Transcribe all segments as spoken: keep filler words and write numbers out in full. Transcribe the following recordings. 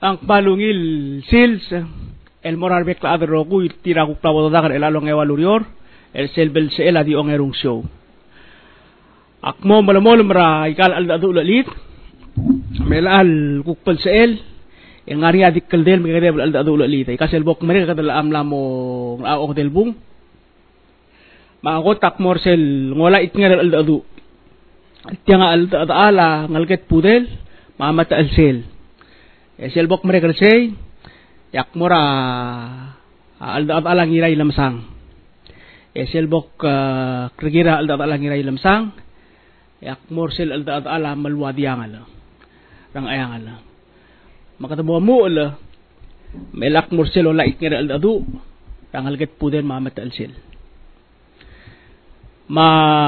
ang palungil sils el morar bekla adro ku tira ku plabo dagar el along ewalurior el selbel se el adi ongerung show akmo malamol mra ikal al adu lalit melal kukpal se el yang ngari adik keldel megade al adu lalit ikasel bok mereka kadal amlamo aok del bung maagot akmor sel ngola itngal al adu tianga al ala ngalget pudel mamata al sel esel bok mereka say yak mora alda alang iray lamsang esel bok kregira alda alang iray lamsang yak morsel alda ala malwadiang ala rang ayang ala makatabo mo ala melak morsel ola ikngira alda du rang alget puden mamat alsel ma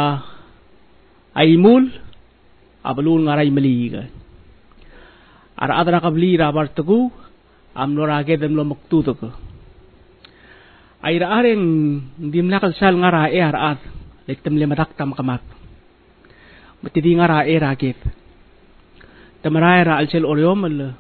aimul abalul ngaray maliga ara adra kabli rabar tugu am norage dem lo maktuto ko ay raareng dimlakal sal nga rae araat lektem lemadak tam kamat matidi nga rae raget tamaray ra alsel oryom al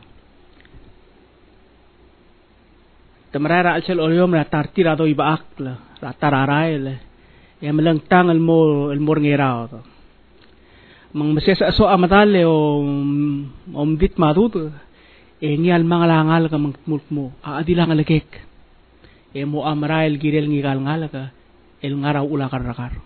tamaray ra alsel oryom ra tartira do ibaak la ra tararay la yam lang tangal mo el morngera to mang masesa so amatale o om dit maduto e ngial mangalangal ka mangmulk mo aadilang alakek e mo amrail girel ngigal ngalaka el ngaraw ula karakar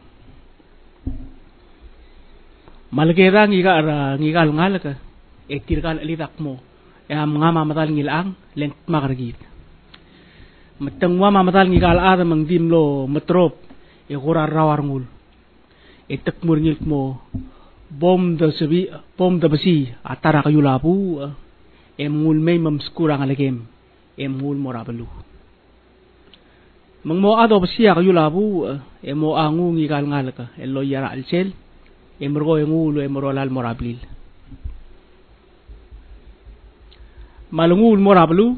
malgera ngiga ngigal ngalaka e tirgal alitak mo e am nga mamatal ngilang lent makargit matangwa mamatal ngigal ada mang dimlo matrop e kurar rawar ngul e takmur ngilk mo bom da sabi bom da basi atara kayulapu emul may mamskurang alagem emul morabalu mang mo ado basiya kayulapu emo angu ngigal ngalaka elo yara alsel emro engulo emro lal morabil malungul morabalu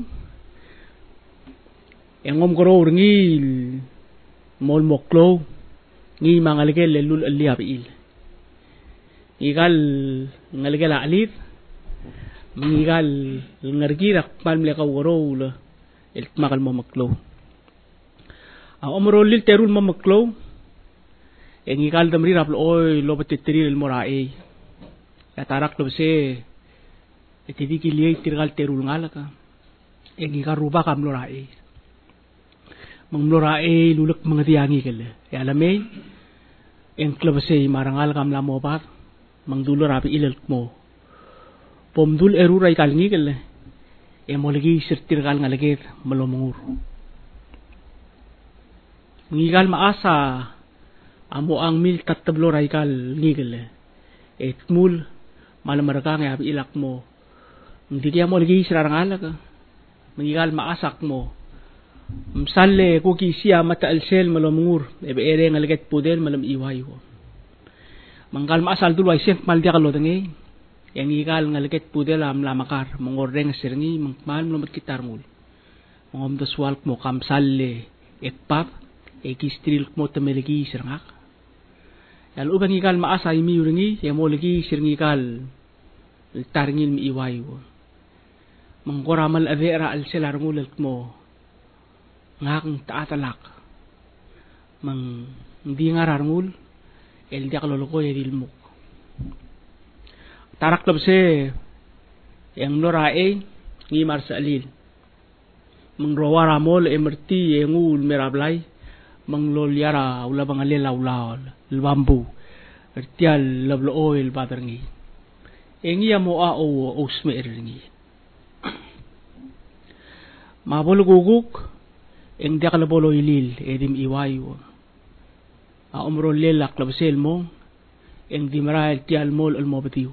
engom koro ngil mol moklo ngi mangaligel lelul aliabil igal ngaligel alit mengigal ngargirak palmle ka worol el makal mo maklo ang omrolil terul mo maklo en igal damri rap oy lo betetri el morae ya tarak lo se etidi kiliy tirgal terul ngalaka en igal ruba kam lorae mang lorae lulak mga diangi kele ya alamay en klobse marangal kam lamo par mang dulo rapi ilal mo pomdul eruray kalngi kele e molagi sirtir kal ngalagit malomungur ngigal maasa amo ang mil tatablo ray kal ngigele et mul malamaraka nga ilak mo hindi kaya molagi sirarangala ka ngigal maasak mo msalle ko kisiya mata alsel malomungur ebe ere ngalagit pudel malam iwayo mangkal maasal dulu ay siyang maldiya kalo tangi yang igal ngaliket pudel am lamakar mangordeng sirngi mangmal mulamat kitar mul mangom daswalk mo kamsalle ekpap ekistril mo tameligi sirngak yal ubang igal maasa imi uringi yang mo lagi sirngi kal tarngil mi iwayo mangkoramal avera al selar ngulal mo ngakang taatalak mang hindi ngarar ngul el dia kalau loko ya dilmuk tarak labse yang lorae ngi marsalil mangrawara mol emerti engul merablay mangloliara ula bangalela ula bambu ertial lablo oil baterni engi amo a o osmerni mabolo guguk eng dia kalau bolo ilil edim iwayo a umro lelak labsel mo eng dimarael tial mol al mobatiw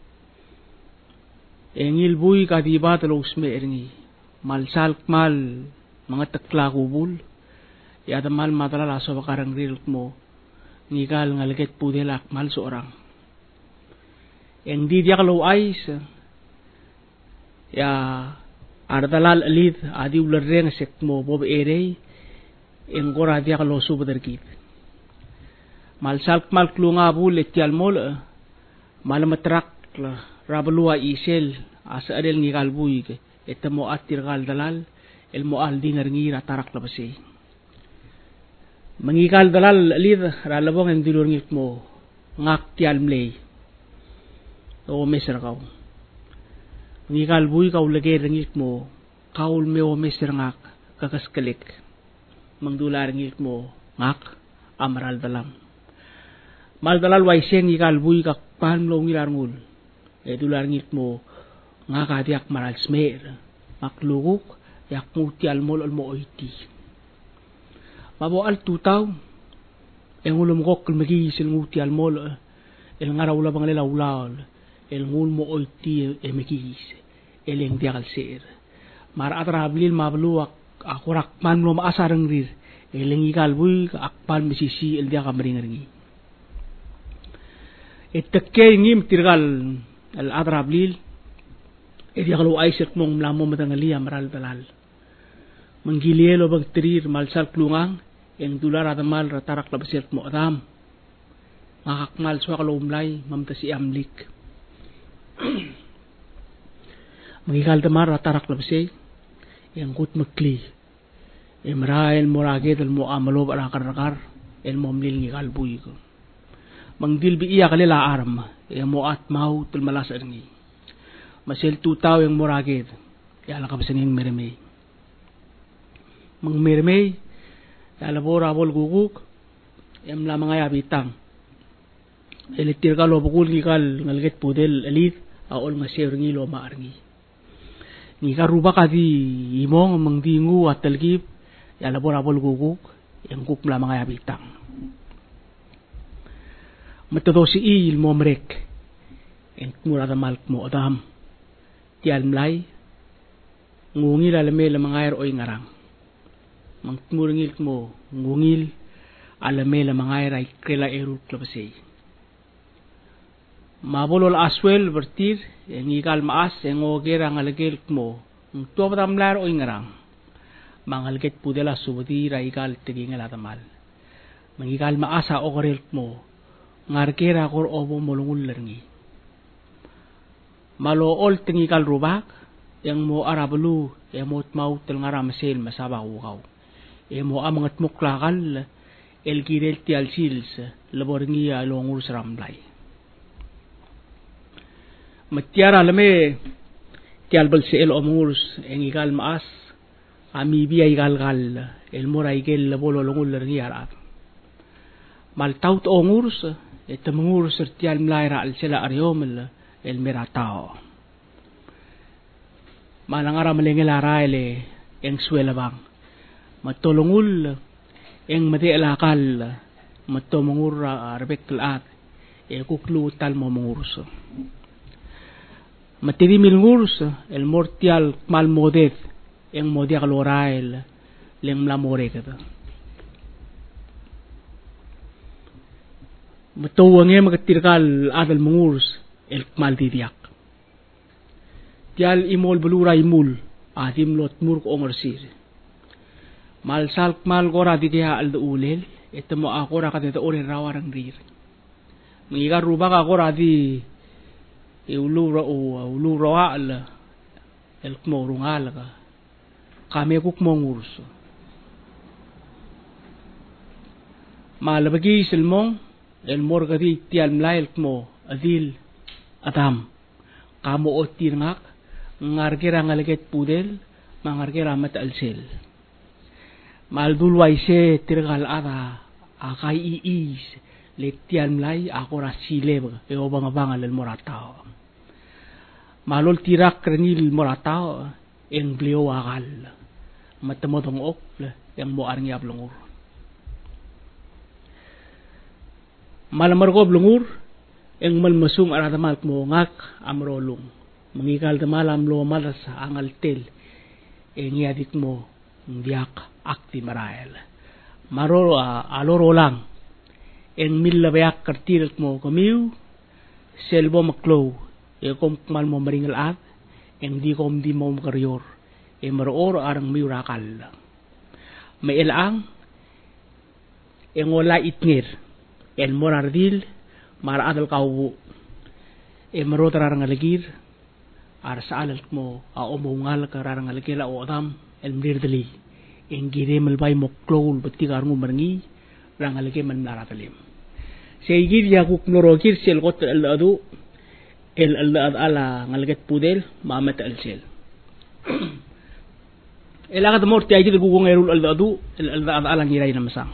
engil buy kadiba talo usme erni mal salk mal mga takla kubul ya mal matala laso bakarang rilk mo ngigal ngalaget pudelak mal seorang eng di dia kalau ais ya ardalal alid adi ulareng sek mo bob ere eng gora dia kalau subaderkit mal salk mal klunga bul etial mol mal matrak rabalua isel asa adel ngigal buy ke ita mo at tirgal dalal el mo al di ngaringi ratarak labasi mangikal dalal lid ralabong ang dilur ngit mo ngak tial mlay o meser kau mangikal buy kau lagay ngit mo kaul me o meser ngak kakaskalik mangdular ngit mo ngak amaral dalam mal dalal waiseng ikal buy kak pan lo ngilar ngul e dular ngit mo ngaka diak maral smer makluguk yak muti al mol al mo oiti mabo al tutaw e ngulum gok magi sil muti al mol el ngara ula bang lela ulaol el ngul mo oiti e magi el eng diak al ser mar atrablil mabluak akurak man lo maasarang rir eleng ikal buy akpan mesisi el dia kamringi etekke ngim tirgal al adrablil e dia kalau aisek mong mlamo matangalia maral dalal manggilielo bagtrir malsal klungang eng dular atamal ratarak labaset mo adam ngakakmal swa kalau umlay mamtasi amlik mangikal tamar ratarak labasay eng kut makli Imra el morage del mo amalo para karakar el momlil ngi kalbuy ko mangdil bi iya kalila arm e mo at mau tul malas erni masel tutaw yang morage ya la kabsanging mermey mang mermey ya la bora bol guguk em la mga yabitang elitir ka lo bukul ngi kal ngalget pudel elit aol maser ngi lo maarngi ngi karuba kadi imong mangdingu atalgip ya labor abol guguk yang kuk mla mga yabitang matodo si il mo mrek en murada malk mo adam tial mlay ngungil alame la mga air oy ngarang mang murngil mo ngungil alame la mga air ay krela erut labasay mabolol aswel bertir yang ikal maas yang ogera ngalagel mo ng tuwa patamlar oy ngarang mangalget pudela subati raikal tigingal atamal mangikal maasa okorel mo ngarkera kor obo molungul lerni malo ol tingikal rubak yang mo arablu e mo mau tel ngaram sel masaba ukaw e mo amangat muklakal el girel tial sils laborngi alongur sramlay matiara lame tial bal sel omurs engikal maas ami biya igal-gal el mora igel bolo longul lerni arat mal taut ongurs et mengurus sertial mlaira al sela ariom el meratao malangara melengel araile eng suela bang matolongul eng mate elakal mato mengura arbek lat e kuklu tal mo mengurus matiri milngurus el mortial mal modet yang mau dia keluarail leng melamore kata matuwange magatirkal adal mengurus el mal didiak tial imol belura imul adim lot murk omersir mal salk mal gora dikia al ulel etemo akora kata ore rawarang rir mengigar rubak akora di ulura o ulura al el kmorungal ka kami kuk mongurus malabagi silmong el morgadi tial mlail mo adil atam kamo otir ngak ngarkira ngalaget pudel mangarkira mat alsel maldul waise tirgal ada akai iis le tial mlai akora sileb e obang bangal el moratao malol tirak renil moratao en blio akal matamotong ok yang mo arngi ablungur malamar ko blungur eng malmasum aradamal mo ngak amrolung mangikal damalam lo malas angal tel eng yadik mo diak akti marael maro aloro lang eng milla bayak kartil mo kamiu selbo maklo e kom mal mo maringal at eng di kom di mo karyor e maror arang miurakal may elang eng wala itngir en morardil mara adal kawu e maro tararang aligir ar saalat mo a omungal ka rarang alkela o adam el mirdali engire melbay moklol betikar ngumarngi rang alke man naratalim seigir yakuk norokir sel got el adu el al ala ngalget pudel mamat al sel elagat morti ay gugong erul al adu el al ala ngiray na masang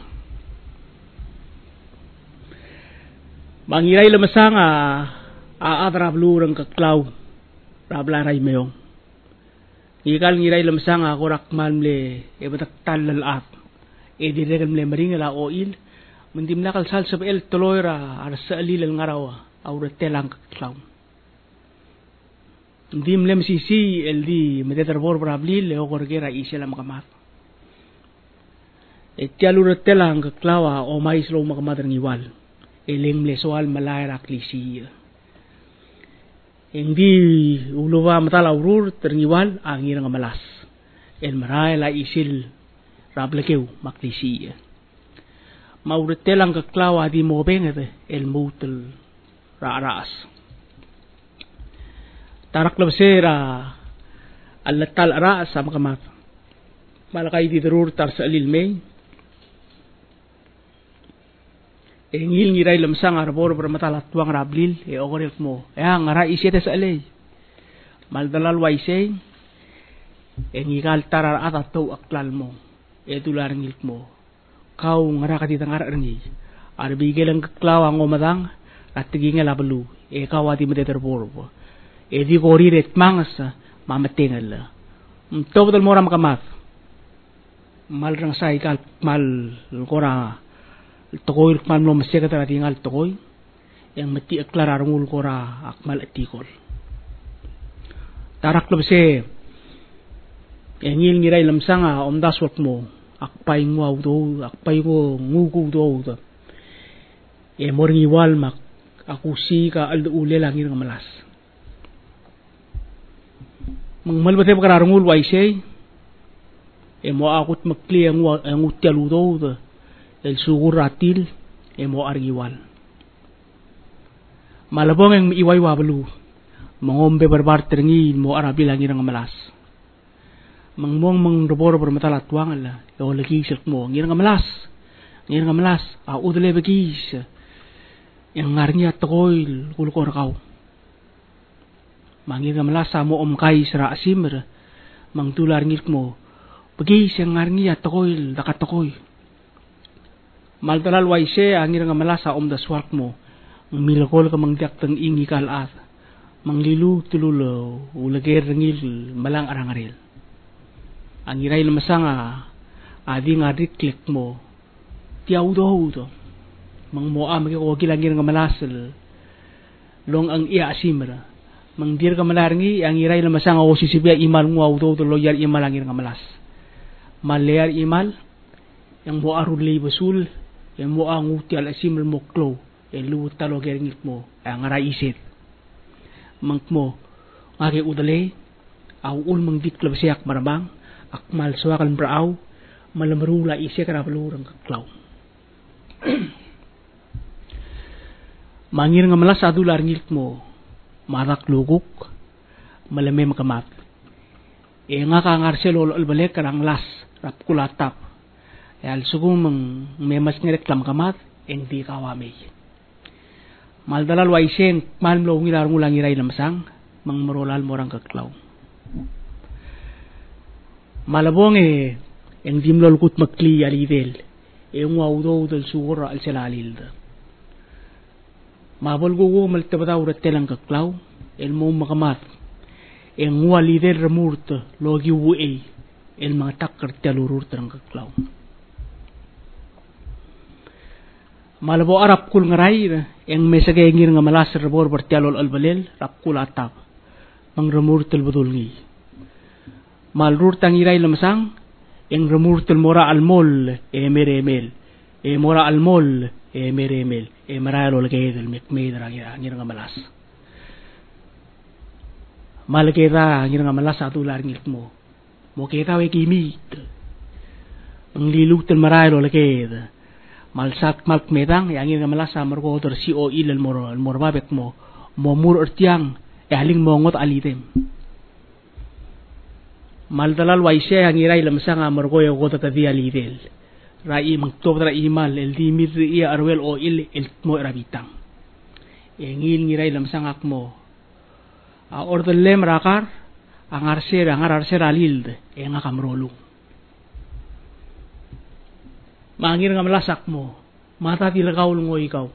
mangiray la masang a a adra blurang kaklaw rablaray mayong ikal ngiray la masang a korak malmle e batak talal at e diregal mle maringala oil mendim nakal sal sab el toloyra ar sa alil ngarawa awra telang kaklaw ndim lem sisi el di meter bor brablil le ogorgera isela makamat e tialura telang kaklawa o mais lo makamat ngiwal eleng le soal malayra klisi hindi uluwa matala urur terngiwal angir nga malas el maray la isil rablekeu maklisi mauret telang kaklawa di mo bengete el mutel raras tarak labsera alatal raas sa makamat malakay di darur tar sa alilmay engil ngiray lamsang arbor bermatala tuang rablil e ogorel mo ya ngara isete sa alay maldalal waisay engigal tarar atato aklal mo e tular ngil mo kau ngara katita ngara ngi arbigel ang kaklawa ngomadang at tiging labalu e kawati meter borbo e di kori ret mangas mamatengal mtob dal mora makamat mal rang sai kal mal kora tokoy man mo masya ka tingal tokoy yang mati aklar arungul kora akmal atikol tarak labse engil ngiray lamsanga omdas wak mo akpay ngwaw do akpay ko ngugu do e morngi wal mak akusi ka aldo ule langir nga malas mangmalbate pagkararungul waisay e mo akut makli ang utialu do el sugur ratil e mo argiwal malabong ang iway wabalu mangombe barbar terngi mo arabi langir nga malas mangmong mang robor bermatalat tuang ala yo lagi sak mo ngir nga malas ngir nga malas a udle begis yang ngarnya tokoil kulkor kau mangir nga malas mo om kai sra asimr mang tular ngir mo begis yang ngarnya tokoil dakat tokoy maltalal waise angir nga malas om daswak mo milakol ka mangdiak tang ingi kalat manglilu tululo ulager ngil malang arangaril ang iray na masanga adi nga riklik mo tiyaw do do mang moa magiko kilangir nga malasal long ang iya asimra mang dir ka malarangi ang iray na masanga o sisibya imal ngaw do do loyal imal angir nga malas malayar imal yang mo arulay basul yang mo ang uti al asimra mo klo yang luwot talo geringit mo ang aray isit mang mo ngaki udalay aw ul mang diklab siyak marabang akmal suwakan braaw malamarula isya karapalurang kaklaw mangir nga malas adular ngilt mo marak luguk malame makamat e nga kangarsel olo albalik karang las rap kulatap e al sugum mang memas ngerek lam kamat eng di kawami maldalal waisen malmlo ngilar ngulang iray lamsang mang marolal morang kaklaw malabong e ang dimlol kut makli alidel e ngawdo dal sugura al selalil da mabol gugu maltabataw rattelang kaklaw el mo makamat e ngwalidel ramurt logi wuey el mga takkar telurur terang kaklaw malabo arap kul ngaray ang mesagay ngir nga malas rabor bertialol albalel rap kul atap mang ramurtel budulngi malrur tangiray lamasang eng ramurtel mora almol e meremel e mora almol e meremel e maralo lagayel mekmedra ngir nga malas malagera ngir nga malas atular ngit mo mo kita we kimit ang lilutel maralo lagayel malsak malk medang yang ngir nga malas amar ko tor si o ilal moro almorbabek mo mo mur ertiang e haling mongot alitem maldalal waisya yang irai lamsang amargoy gota tadi alidel rai mangtob ra imal el dimir ia arwel o il el mo rabitang engil ngirai lamsang akmo a ordellem rakar angar ser angar arser alil e nga kamrolung mangir nga malasak mo mata tilagaw lungo ikaw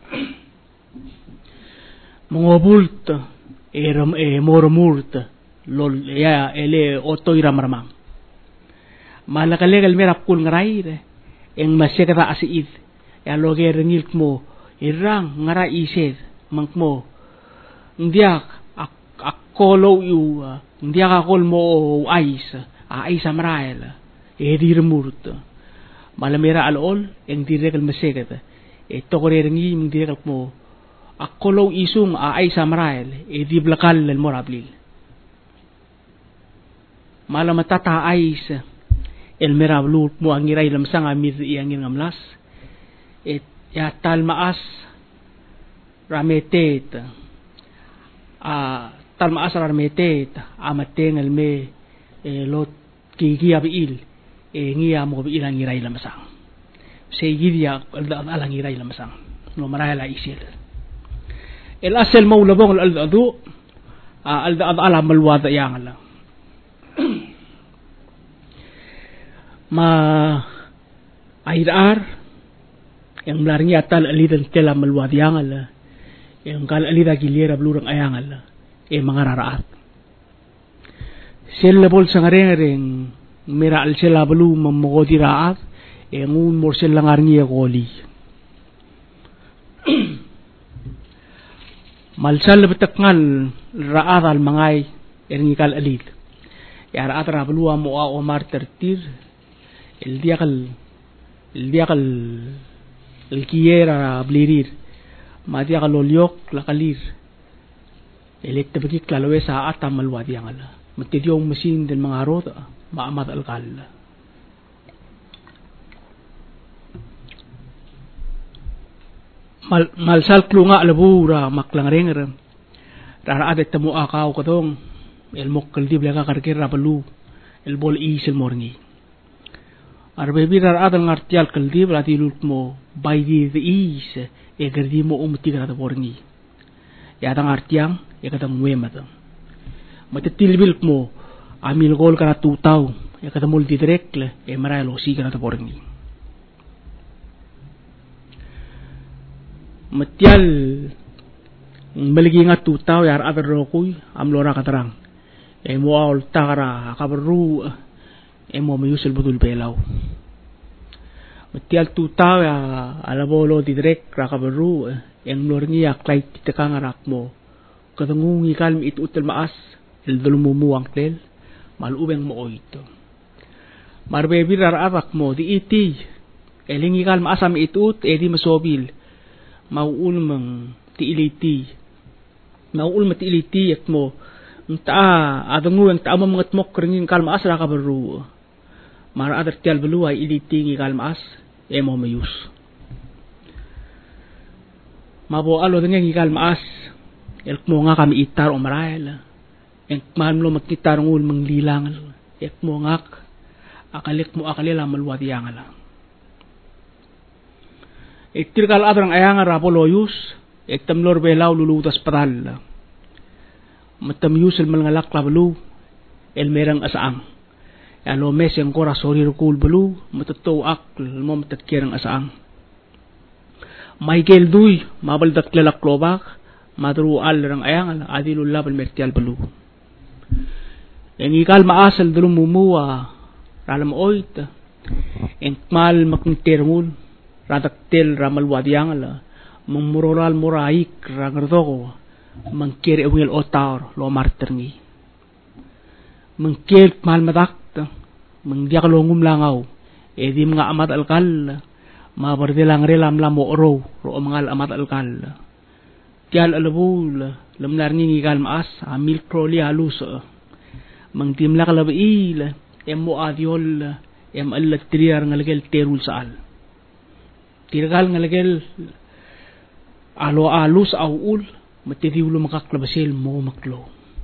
mongobult eram e mormurt lol ya ele oto iramramang malakalegal merap kul ngarai de eng masekata asiid ya loge rengil mo irang ngara ised mangmo ndiak akolo yu ndiak akol mo ais a ais amrael e dirmurt malamera alol eng direkal masekata e tokore rengi ming direkal mo akolo isung a ais amrael e di blakal el morablil malam tata ais el merablu mo angirai lamsang amir iangin ngamlas et ya tal maas rametet a tal maas rametet amateng el me e lot kiki abil e ngia mo ilang irai lamsang se gidia alang irai lamsang no marala isil el asel mo labong al adu al ala malwada yang ala ma airar yang melarang atal alidan tela malwad yang ala yang kal alida gilera blurang ayang ala e mangararaat sel bol sangareng mera al sela blu mamogodi raat e ngun morsel langarngi goli malsal betakngal raat al mangai erngi kal alid ya raat ra blu mo a omar tertir el día que el día que el quiera blirir ma dia que lo liok la kalir el ettebeki klalowe sa atam malwadi angala matidio mesin den mga arot maamat alkal mal malsal klunga labura maklangrengera rara adet temu akaw katong el mokkal di blaka karkira balu el bol isel morngi Arbebi rar adal ngartial kaldi berarti lut mo by the is e gardi mo umti kata porngi ya tang artiang ya kata muwe mata mata tilbil mo amil gol kana tutau ya kata multi direct le e maray lo si kata porngi matial meligi nga tutau ya adal rokuy amlora katarang e mo al takara kabaru emo mayusul betul belaw matial tutaw ya alabolo di direk rakabaru yang lorngi aklay titakang arak mo katangungi kalm it utel maas el dulumumu tel malubeng mo oito marbebi rar arak mo di iti elingi kalm asam itut edi masobil mauul mang tiiliti mauul matiliti at mo ta adangu ang taamo mga tmok ringin kalm as rakabaru mara adar tial beluai ilitingi kalmas emo mayus mabo alo dengan kalmas el mo nga kami itar o marael en man lo magkitar ngul manglilang ek mo ngak akalik mo akalila malwadi yangala itir kal adrang ayang rapoloyus ek tamlor belaw lulutas paral matam yusel malngalak lablu el merang asaang alo mes yang kora sorry rukul belu matato ak mo matakirang asaang Michael Duy mabaldak lalak lobak madru al rang ayang adilul labal mertial belu en ikal maasal dulu mumuwa ralam oit en mal makntermul rataktel ramal wadiang la mumuroral moraik rangardoko mangkir ewil otar lo marterni mangkir mal madak mangdiak longum langaw edi mga amat alkal mabardelang relam lamo oro ro mangal amat alkal tial alabul lamlarni ngigal maas amil kroli halus mangtimla kalabil emo adiol em allat triar ngalagel terul saal tirgal ngalagel alo alus au ul matidi ulo makaklabasil mo maklo.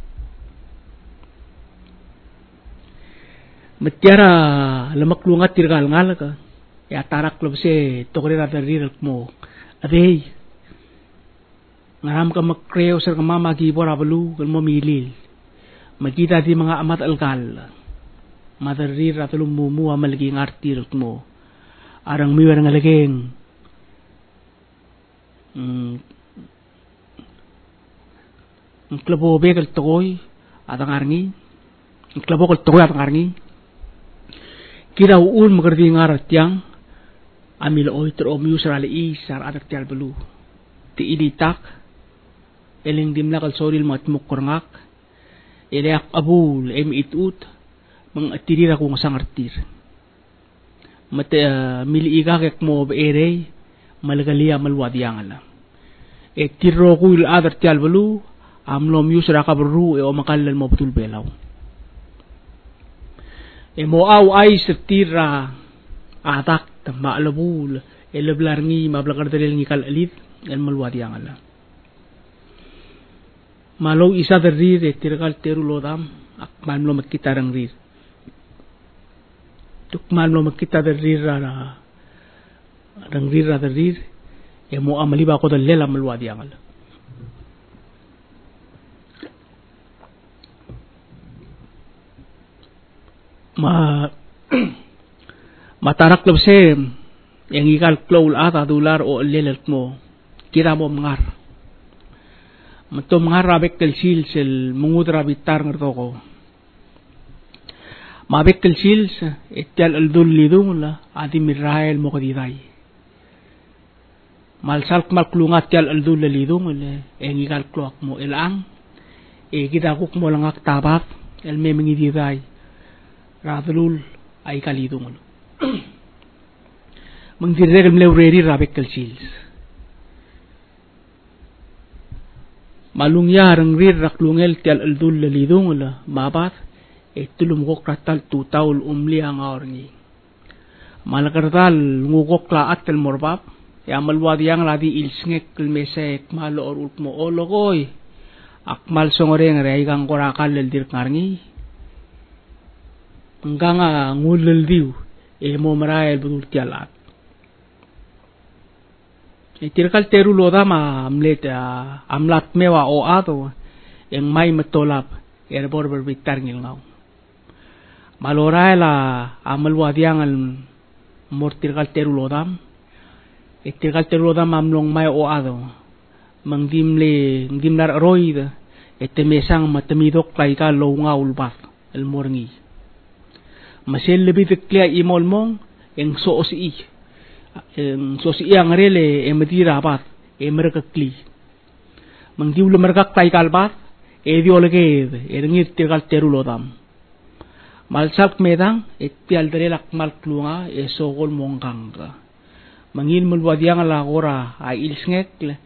Matiara lamaklungat tirgal ngal ka ya tarak klabse tokre ra rir mo adey ngaram ka makreo sir ka mamagi bora balu kan mo milil magita di mga amat alkal madarir ra tulum mumu amalgi ngartir mo arang miwer ngalageng mm ang klabo begal toy atang arngi ang klabo kal toy atang arngi kira uul magardi ngarat yang amil oy tro miusra li isar adak tial belu ti iditak eling dimla kal soril mat mukorngak eleak abul em itut mang atirira kung sangartir mate uh, mili igakek mo beere malagalia malwadiang ala e tiro kuil adak tial belu amlo miusra ka beru e o makalal mo betul belaw e mo aw ay setira atak maalabul e leblarngi mablakar dalil ngikal alit en malwadi ang ala malo isa darir e tirkal teru lodam akman lo makita rang rir tukman lo makita darir ra rang rir ra darir e mo amali ba ko dalil malwadi ang ala ma matarak labse yang ikal klaul ata dolar o lelel mo kira mo mangar mato mangar abek kelsil sel mungudra bitar ngerto ko mabek kelsil etyal aldul lidung la adi mirael mo kadiday malsal malklungat tyal aldul lidung le yang ikal klok mo ilang e kita kuk mo langak tabat el memengi diday radulul ay kalidung ano mangdirek mlewreri rabek kalsils malungya rang rir raklungel tial aldul lalidung la mabat e tulum kok ratal tutaul umli ang orngi malakartal ngukok laat tel morbab ya malwadi yang ladi ilsngek kelmesek malo orut mo olokoy akmal songoreng rey kang korakal laldir ngarngi hanggang ngulil diw e mo marael betul tialat e tirkal teru loda ma amlet amlat mewa o ato yang may matolap e bor berbitar ngilngaw maloraela amalwadiang al mor tirkal teru lodam e tirkal teru lodam amlong may o ato mangdimle ngdimlar roid e temesang matamidok laika lo ngaul bat el morngi masel lebih teklia imol mong yang soosi yang soosi ang rele e medira bat e merkakli mangdiu le merkak tai kalbat e diolege e ngir tirgal terulodam malsak medang e tial derelak malklunga e sogol mongkang mangin mulwadiang la ora ai ilsngek le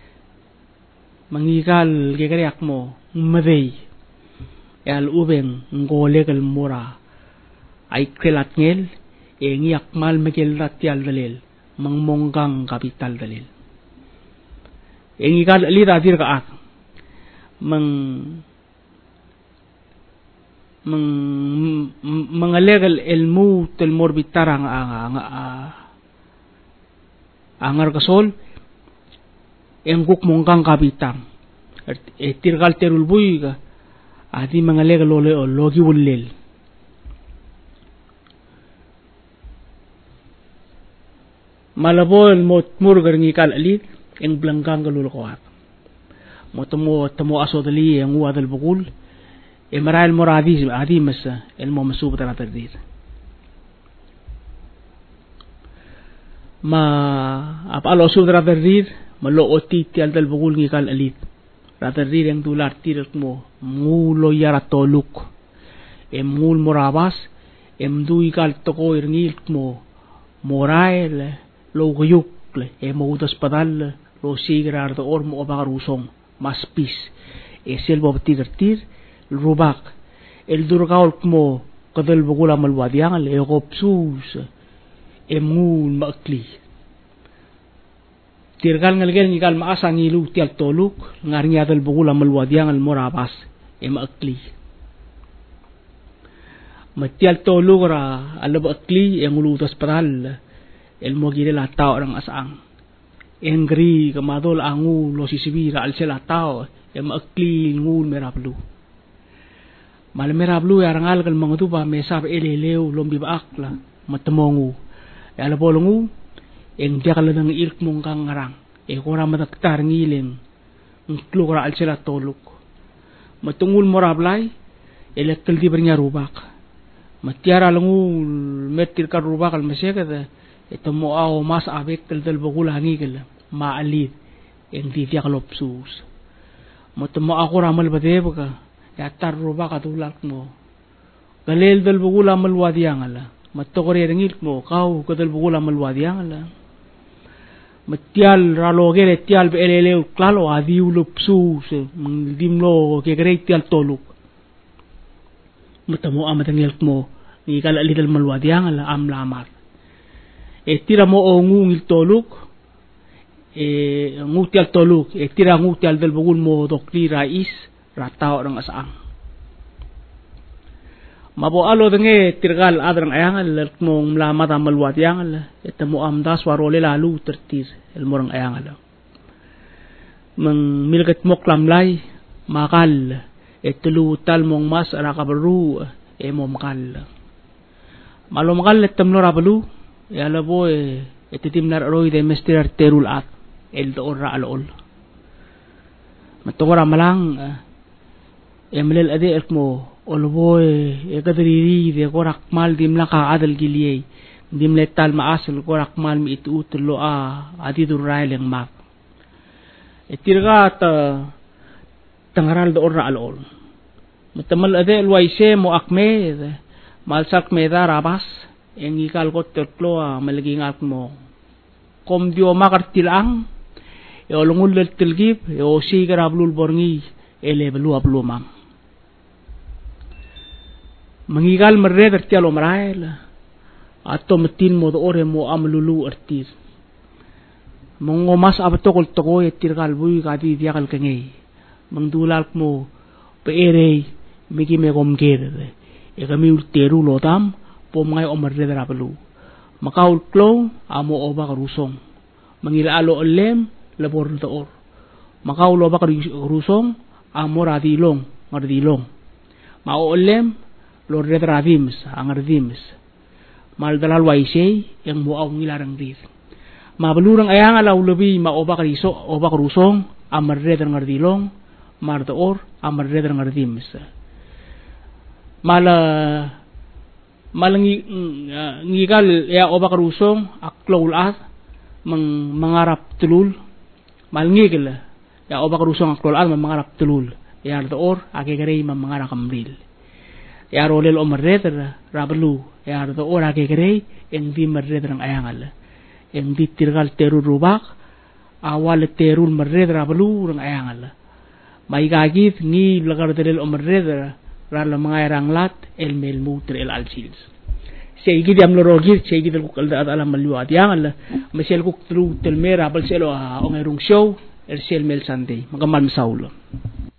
mangigal gegeriak mo medei al ubeng ngolegal mura ay krelat ngel e ngiyak mal megel ratial dalil mangmonggang kapital dalil e ngikal alira dir ka ak mang mang mangalegal ilmu tel morbitarang ang ang angar kasol engkuk monggang kapitang e tirgal terul buy ka adi mangalegal ole logi ulil malabol mo murgar ngikal alit eng blanggang galulukawat mo tamo tamo aso dali eng uadal bukul e maral moradi adi mas el mo masubat na tardir ma apalo subra tardir malo oti tial dal bukul ngikal alit ratardir eng dular tirak mo mulo yara toluk em mul morabas em du ikal toko irngil mo morael lo gayuk le e maudas padal lo sigrar do or mo bagarusong maspis e selbo tigartir rubak el durgaul mo kadal bugula malwadiang le kopsus e mul makli Itirgal ngalgel ngigal maasa ngilu tial toluk ngarnya dal bugula malwadiang al morabas e maakli. Matial toluk ra alab akli yang ulu hospital el mogire la tao rang asang. Engri kamadol angu lo sisibira al sela tao e maakli ngul merablu. Mal merablu ya rangal kal mangutuba mesab eleleu lombi baakla matemongu. Ya la bolongu eng dia kala nang ilk mong kang ngarang e kora mataktar ngileng ngklu kora al sela toluk matungul morablay elekkel di bernya rubak matiara langul metir kar rubak al masyaka ito mo aw mas abek tel tel bagula ngigel ma alid eng di dia kalopsus matamo ako ramal badeb ka ya tar rubak atulak mo galel del bagula malwadiang ala matokore ngilk mo kau kadal bagula malwadiang ala matial ralogere tial beleleu klalo adiu lupsu dimlo ke grei tial toluk matamo amatangel mo ni kala lidal malwadiang ala am lamar e tira mo ongu ngil toluk e ngutial toluk e tira ngutial del bugul mo dokli rais ratao rang asang mabo alo denge tirgal adrang ayangal mong mlamat amal wadiangal etamo amdas warole lalu tertir el morang ayangal mang milgat moklam lay makal etulu tal mong mas ara kabru e mo makal malo makal etamno rabalu yala boy etitim nar roy de mister terul at el doora alol matogora malang emlel ade elmo olboy e kadriri de korak mal dim la ka adal giliye dim letal maasal korak mal mi itu utlo a adidur raileng mak etirga ta tangaral do orra alol matamal ade alwaise mo akme malsak me darabas eng ikal ko tetlo a malaging at mo kom dio makartilang e olungul tilgib e o sigarabul borngi ele belu ablumang mangigal merre tertialo marail atau metin mo do ore mo amlulu artir mongomas abatokol toko etirgal bui kadi diakal kengei mangdulal mo peere migi me komger e kami ulteru lotam pomngai omerre darapalu makaul klo amo oba karusong mangila alo olem labor door makaul oba karusong amo radilong ngardilong mao olem lor redradims angardims mal dalal waisay yang muaw ngilarang rir mabalurang ayang alaw labi maoba kariso oba karusong amar redar ngardilong mardoor amar redar ngardims mala malangi ngigal ya oba karusong aklol at mang mangarap tulul malngigil ya oba karusong aklol at mangarap tulul ya door agegere mangarap kamril ya rolel omerredra rablu ya do ora ke grei en di merredra ayangal en di tirgal teru rubak awal terul merredra rablu rang ayangal mai gagit ni lagar del omerredra ral mangairang lat el mel mutre el alsils seigi diam lorogir seigi del kukal da alam maluat yangal mesel kuk tru tel mera bal selo ongerung show el sel mel sande magamal saulo